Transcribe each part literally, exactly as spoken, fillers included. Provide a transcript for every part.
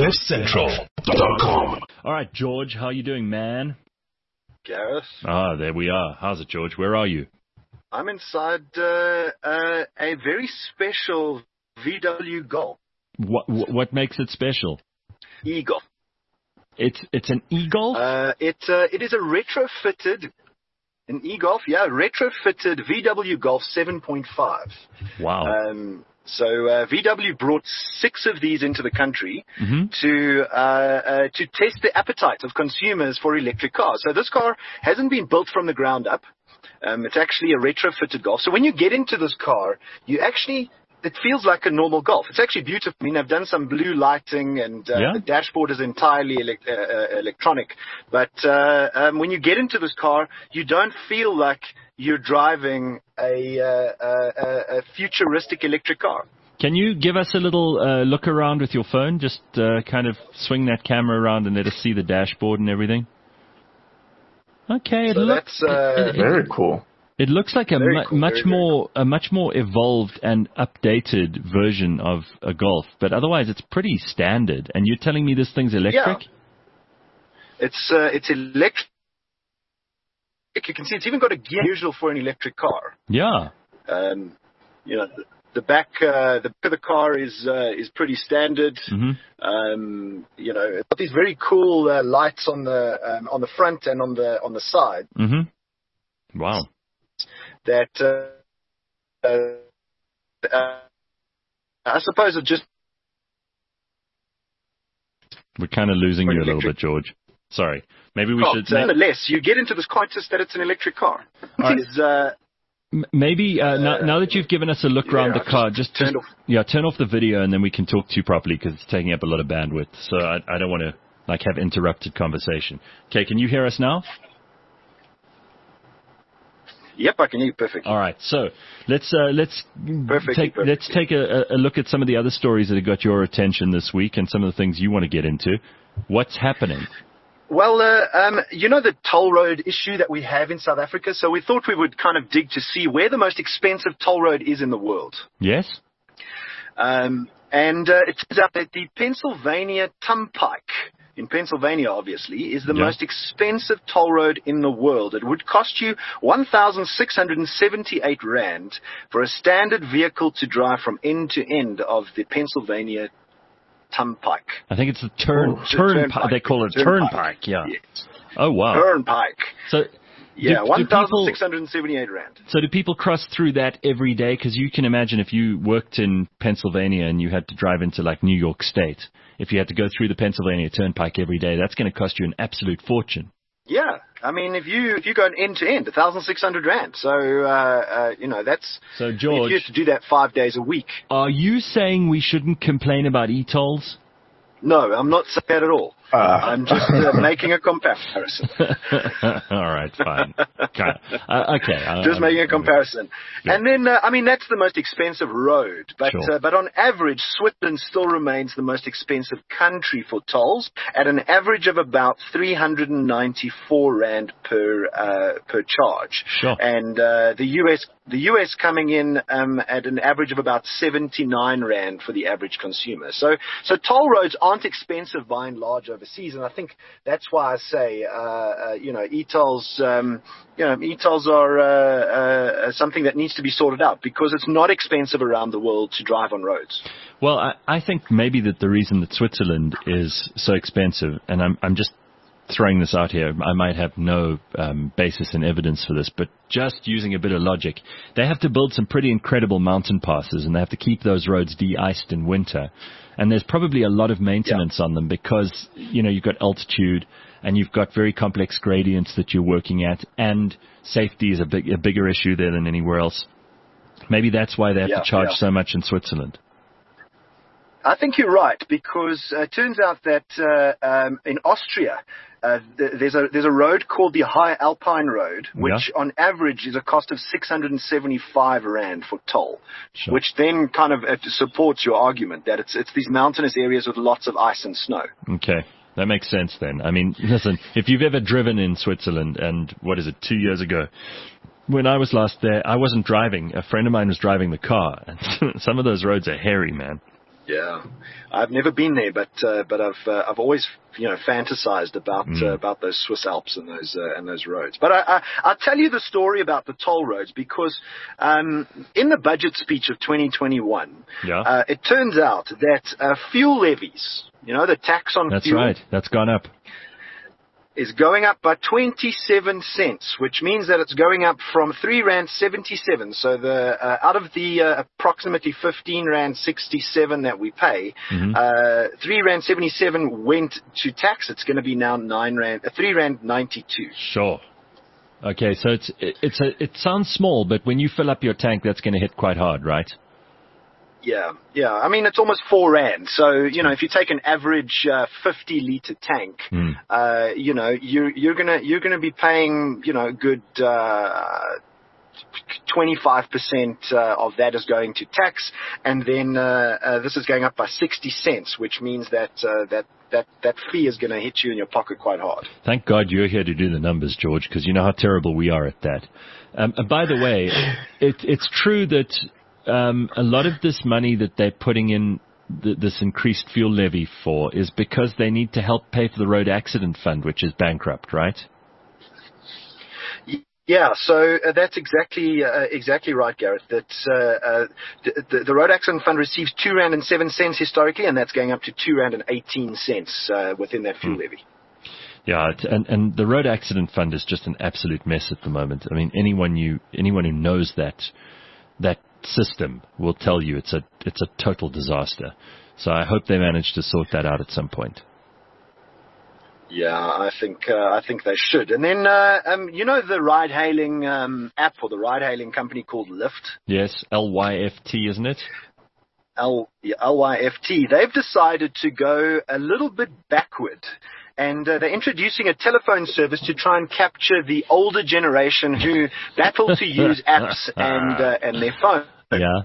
cliff central dot com. All right, George, how you doing, man? Gareth? Ah, there we are. How's it, George? Where are you? I'm inside uh, uh, a very special V W Golf. What what makes it special? E-Golf. It's it's an e-Golf? Uh, it uh, it is a retrofitted, an e-Golf, yeah, retrofitted V W Golf seven point five. Wow. Um, so uh, V W brought six of these into the country mm-hmm. to uh, uh, to test the appetite of consumers for electric cars. So this car hasn't been built from the ground up. Um, it's actually a retrofitted Golf. So when you get into this car, you actually, it feels like a normal Golf. It's actually beautiful. I mean, I've done some blue lighting, and uh, yeah. the dashboard is entirely elect- uh, uh, electronic. But uh, um, when you get into this car, you don't feel like you're driving a, uh, a, a futuristic electric car. Can you give us a little uh, look around with your phone? Just uh, kind of swing that camera around and let us see the dashboard and everything. Okay, it so looks that's uh, it, it, very cool. It looks like a mu- cool, much very, more very a much more evolved and updated version of a Golf, but otherwise it's pretty standard. And you're telling me this thing's electric? Yeah. It's uh, it's electric. You can see it's even got a gear usual for an electric car. Yeah. Um, you know, the, the back uh, the back of the car is uh, is pretty standard. Mm-hmm. Um, you know, it's got these very cool uh, lights on the um, on the front and on the on the side. Mm-hmm. Wow. That uh, uh, uh, I suppose it just. We're kind of losing you a little bit, George. Sorry. Maybe we oh, should. Nonetheless, you get into this conscious that it's an electric car. Right. Is, uh, Maybe uh, now, now that you've given us a look yeah, around the car, just, just, just off. yeah, turn off the video and then we can talk to you properly because it's taking up a lot of bandwidth. So I, I don't want to like have interrupted conversation. Okay, can you hear us now? Yep, I can hear you perfectly. All right, so let's uh, let's perfectly, take perfectly. let's take a, a look at some of the other stories that have got your attention this week and some of the things you want to get into. What's happening? Well, uh, um, you know the toll road issue that we have in South Africa? So we thought we would kind of dig to see where the most expensive toll road is in the world. Yes. Um, and uh, it turns out that the Pennsylvania Turnpike, in Pennsylvania obviously, is the yeah. most expensive toll road in the world. It would cost you one thousand six hundred seventy-eight rand for a standard vehicle to drive from end to end of the Pennsylvania Turnpike. I think it's the turn, oh, turnpike. turnpike. They call it turnpike. turnpike. Yeah. Yes. Oh wow. Turnpike. So. Yeah, do, one thousand do six hundred seventy-eight rand. So do people cross through that every day? Because you can imagine if you worked in Pennsylvania and you had to drive into like New York State, if you had to go through the Pennsylvania Turnpike every day, that's going to cost you an absolute fortune. Yeah, I mean, if you if you go end to end, one thousand six hundred rand. So uh, uh, you know that's so George. If you have to do that five days a week. Are you saying we shouldn't complain about e-tolls? No, I'm not saying that at all. Uh, I'm just uh, making a comparison. All right, fine. Okay, uh, okay. Uh, just making a comparison. Yeah. And then, uh, I mean, that's the most expensive road. But sure. uh, but on average, Switzerland still remains the most expensive country for tolls at an average of about three hundred ninety-four rand per uh, per charge. Sure. And uh, the U S the U S coming in um, at an average of about seventy-nine rand for the average consumer. So so toll roads aren't expensive by and large overseas, and I think that's why I say, uh, uh, you know, e-tolls, um, you know, e-tolls are uh, uh, something that needs to be sorted out because it's not expensive around the world to drive on roads. Well, I, I think maybe that the reason that Switzerland is so expensive, and I'm, I'm just throwing this out here, I might have no um, basis in evidence for this, but just using a bit of logic, they have to build some pretty incredible mountain passes, and they have to keep those roads de-iced in winter. And there's probably a lot of maintenance yeah. on them because, you know, you've got altitude and you've got very complex gradients that you're working at, and safety is a, big, a bigger issue there than anywhere else. Maybe that's why they have yeah, to charge yeah. so much in Switzerland. I think you're right, because uh, it turns out that uh, um, in Austria, uh, th- there's a there's a road called the High Alpine Road, which yeah. on average is a cost of six hundred seventy-five rand for toll, sure. which then kind of uh, supports your argument that it's it's these mountainous areas with lots of ice and snow. Okay. That makes sense then. I mean, listen, if you've ever driven in Switzerland, and what is it, two years ago, when I was last there, I wasn't driving. A friend of mine was driving the car, and some of those roads are hairy, man. Yeah, I've never been there, but uh, but I've uh, I've always you know fantasized about mm. uh, about those Swiss Alps and those uh, and those roads. But I, I I'll tell you the story about the toll roads because um, in the budget speech of twenty twenty-one, yeah. uh, it turns out that uh, fuel levies, you know, the tax on That's fuel. That's right. That's gone up. Is going up by twenty-seven cents, which means that it's going up from three rand seventy-seven. So the uh, out of the uh, approximately fifteen rand sixty-seven that we pay, mm-hmm. uh, three rand seventy-seven went to tax. It's going to be now nine rand, uh, three rand ninety-two. Sure. Okay, so it's it's a it sounds small, but when you fill up your tank, that's going to hit quite hard, right? Yeah, yeah. I mean, it's almost four rand. So, you know, if you take an average uh, fifty liter tank, mm. uh, you know, you're you're gonna you're gonna be paying, you know, a good uh, twenty-five percent uh, of that is going to tax, and then uh, uh, this is going up by sixty cents, which means that uh, that. That, that fee is going to hit you in your pocket quite hard. Thank God you're here to do the numbers, George, because you know how terrible we are at that. Um, and by the way, it, it's true that um, a lot of this money that they're putting in th- this increased fuel levy for is because they need to help pay for the road accident fund, which is bankrupt, right? Yeah, so uh, that's exactly uh, exactly right, Gareth. That uh, uh, the, the Road Accident Fund receives two rand and seven cents historically, and that's going up to two rand and eighteen cents uh, within that fuel mm. levy. Yeah, and and the Road Accident Fund is just an absolute mess at the moment. I mean, anyone you anyone who knows that that system will tell you it's a it's a total disaster. So I hope they manage to sort that out at some point. Yeah, I think uh, I think they should. And then, uh, um, you know, the ride-hailing um, app or the ride-hailing company called Lyft. Yes, L Y F T, isn't it? L yeah, L Y F T. They've decided to go a little bit backward, and uh, they're introducing a telephone service to try and capture the older generation who battle to use apps and uh, and their phone. Yeah.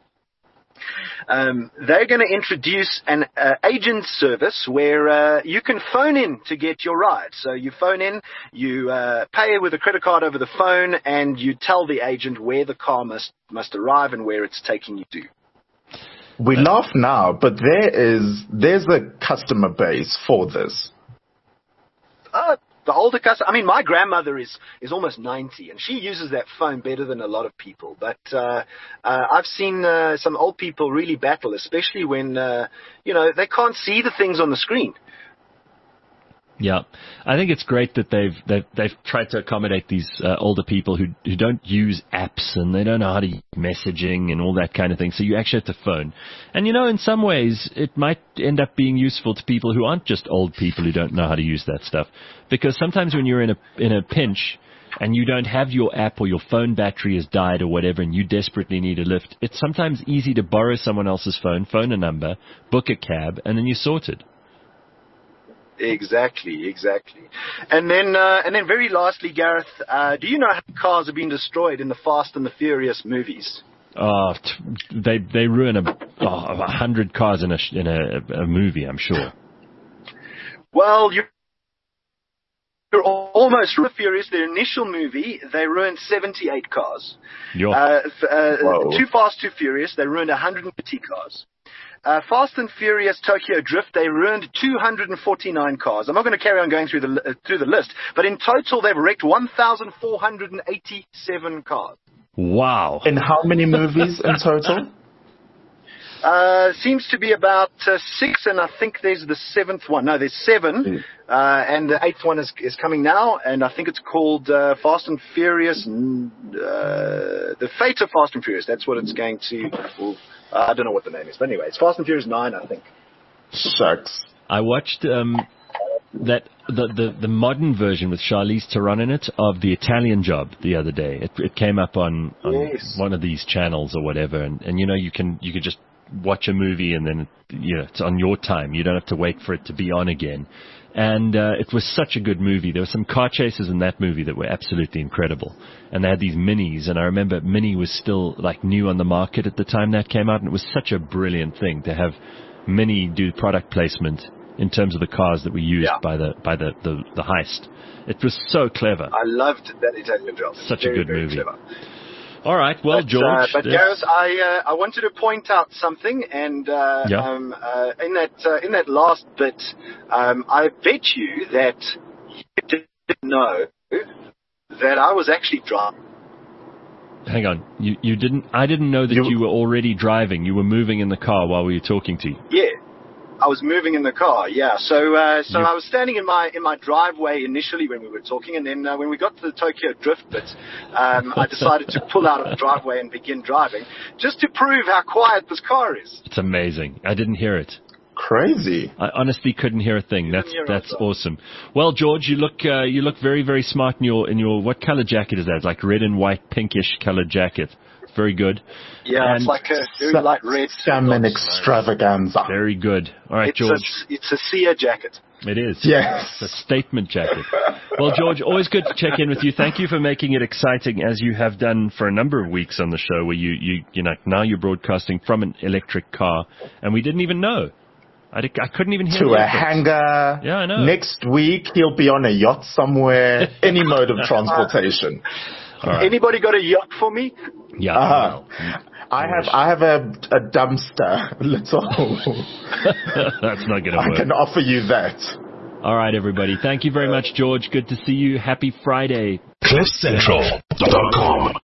Um, they're going to introduce an uh, agent service where uh, you can phone in to get your ride. So you phone in, you uh, pay with a credit card over the phone, and you tell the agent where the car must must arrive and where it's taking you to. We uh, laugh now, but there is there's a customer base for this. Uh, the older customer, I mean, my grandmother is, is almost ninety, and she uses that phone better than a lot of people. But uh, uh, I've seen uh, some old people really battle, especially when, uh, you know, they can't see the things on the screen. Yeah, I think it's great that they've they've, they've tried to accommodate these uh, older people who who don't use apps and they don't know how to use messaging and all that kind of thing. So you actually have to phone. And you know, in some ways, it might end up being useful to people who aren't just old people who don't know how to use that stuff. Because sometimes when you're in a in a pinch and you don't have your app or your phone battery has died or whatever, and you desperately need a lift, it's sometimes easy to borrow someone else's phone, phone a number, book a cab, and then you're sorted. Exactly, exactly. And then, uh, and then, very lastly, Gareth, uh, do you know how cars have been destroyed in the Fast and the Furious movies? Oh, they they ruin a oh, a hundred cars in a in a, a movie, I'm sure. Well, you're, you're almost furious. The initial movie, they ruined seventy-eight cars. Uh, uh, Too Fast, Too Furious, they ruined one hundred fifty cars. Uh, Fast and Furious Tokyo Drift, they ruined two hundred forty-nine cars. I'm not going to carry on going through the uh, through the list, but in total they've wrecked one thousand four hundred eighty-seven cars. Wow. In how many movies in total? Uh, seems to be about uh, six, and I think there's the seventh one. No, there's seven, mm. uh, and the eighth one is, is coming now, and I think it's called uh, Fast and Furious, uh, The Fate of Fast and Furious. That's what it's going to... Well, Uh, I don't know what the name is, but anyway, it's Fast and Furious nine, I think. Shucks. I watched um, that the, the the modern version with Charlize Theron in it of The Italian Job the other day. It, it came up on, on yes. one of these channels or whatever, and, and you know you can you can just watch a movie and then you know it's on your time. You don't have to wait for it to be on again. And uh, it was such a good movie. There were some car chases in that movie that were absolutely incredible. And they had these Minis, and I remember Mini was still like new on the market at the time that came out, and it was such a brilliant thing to have Mini do product placement in terms of the cars that were used yeah. by the by the, the, the heist. It was so clever. I loved that Italian Job. Such very, a good very movie. Clever. All right. Well, but, George. Uh, but this... Gareth, I uh, I wanted to point out something, and uh, yeah. um, uh, in that uh, in that last bit, um, I bet you that you didn't know that I was actually driving. Hang on. You you didn't. I didn't know that you, you were already driving. You were moving in the car while we were talking to you. Yeah. I was moving in the car, yeah. So, uh, so you... I was standing in my in my driveway initially when we were talking, and then uh, when we got to the Tokyo Drift bit, um, I decided to pull out of the driveway and begin driving, just to prove how quiet this car is. It's amazing. I didn't hear it. Crazy. I honestly couldn't hear a thing. You that's that's also. awesome. Well, George, you look uh, you look very very smart in your in your what color jacket is that? It's like red and white pinkish colored jacket. Very good. Yeah, and it's like a very light red. Salmon extravaganza. Very good. All right, it's George. A, it's a Sia jacket. It is. Yes. It's a statement jacket. Well, George, always good to check in with you. Thank you for making it exciting, as you have done for a number of weeks on the show, where you, you, you know, now you're broadcasting from an electric car, and we didn't even know. I, I couldn't even hear to a difference. hangar. Yeah, I know. Next week, he'll be on a yacht somewhere, any mode of transportation. Right. Anybody got a yacht for me? Yeah. Uh-huh. Well, I have I have a, a dumpster. Little. That's not going to I work. can offer you that. All right, everybody. Thank you very much, George. Good to see you. Happy Friday. cliff central dot com